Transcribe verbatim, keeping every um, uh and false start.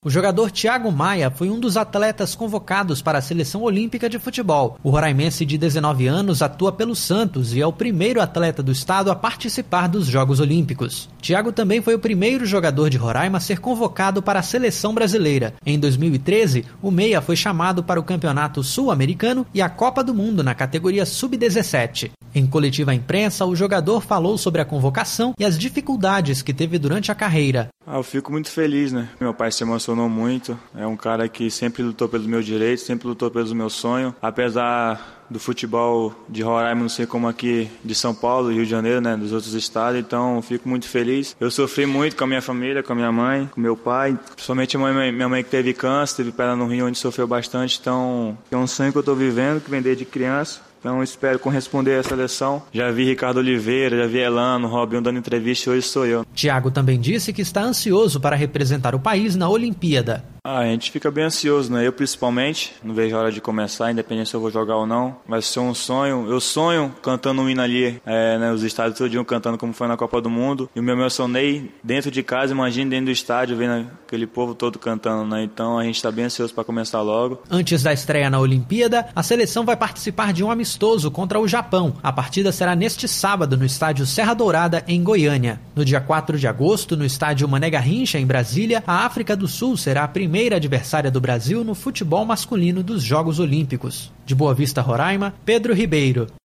O jogador Thiago Maia foi um dos atletas convocados para a Seleção Olímpica de Futebol. O roraimense de dezenove anos atua pelo Santos e é o primeiro atleta do estado a participar dos Jogos Olímpicos. Thiago também foi o primeiro jogador de Roraima a ser convocado para a Seleção Brasileira. Em dois mil e treze, o Meia foi chamado para o Campeonato Sul-Americano e a Copa do Mundo na categoria sub dezessete. Em coletiva à imprensa, o jogador falou sobre a convocação e as dificuldades que teve durante a carreira. Ah, eu fico muito feliz, né? Meu pai se emocionou muito. É um cara que sempre lutou pelos meus direitos, sempre lutou pelos meus sonhos. Apesar do futebol de Roraima não ser como aqui de São Paulo, Rio de Janeiro, né? Dos outros estados. Então, eu fico muito feliz. Eu sofri muito com a minha família, com a minha mãe, com meu pai. Principalmente a mãe, minha mãe que teve câncer, teve pedra no rim, onde sofreu bastante. Então, é um sonho que eu tô vivendo, que vem desde criança. Então espero corresponder à seleção. Já vi Ricardo Oliveira, já vi Elano, Robinho dando entrevista e hoje sou eu. Thiago também disse que está ansioso para representar o país na Olimpíada. Ah, a gente fica bem ansioso, né? Eu principalmente, não vejo a hora de começar, independente se eu vou jogar ou não. Vai ser um sonho. Eu sonho cantando um hino ali, é, né, os estádios todo dia cantando como foi na Copa do Mundo. E o meu emocionei dentro de casa, imagine dentro do estádio, vendo aquele povo todo cantando, né? Então a gente está bem ansioso para começar logo. Antes da estreia na Olimpíada, a seleção vai participar de um amistoso contra o Japão. A partida será neste sábado no estádio Serra Dourada, em Goiânia. No dia quatro de agosto, no estádio Mané Garrincha, em Brasília, a África do Sul será a primeira primeira adversária do Brasil no futebol masculino dos Jogos Olímpicos. De Boa Vista, Roraima, Pedro Ribeiro.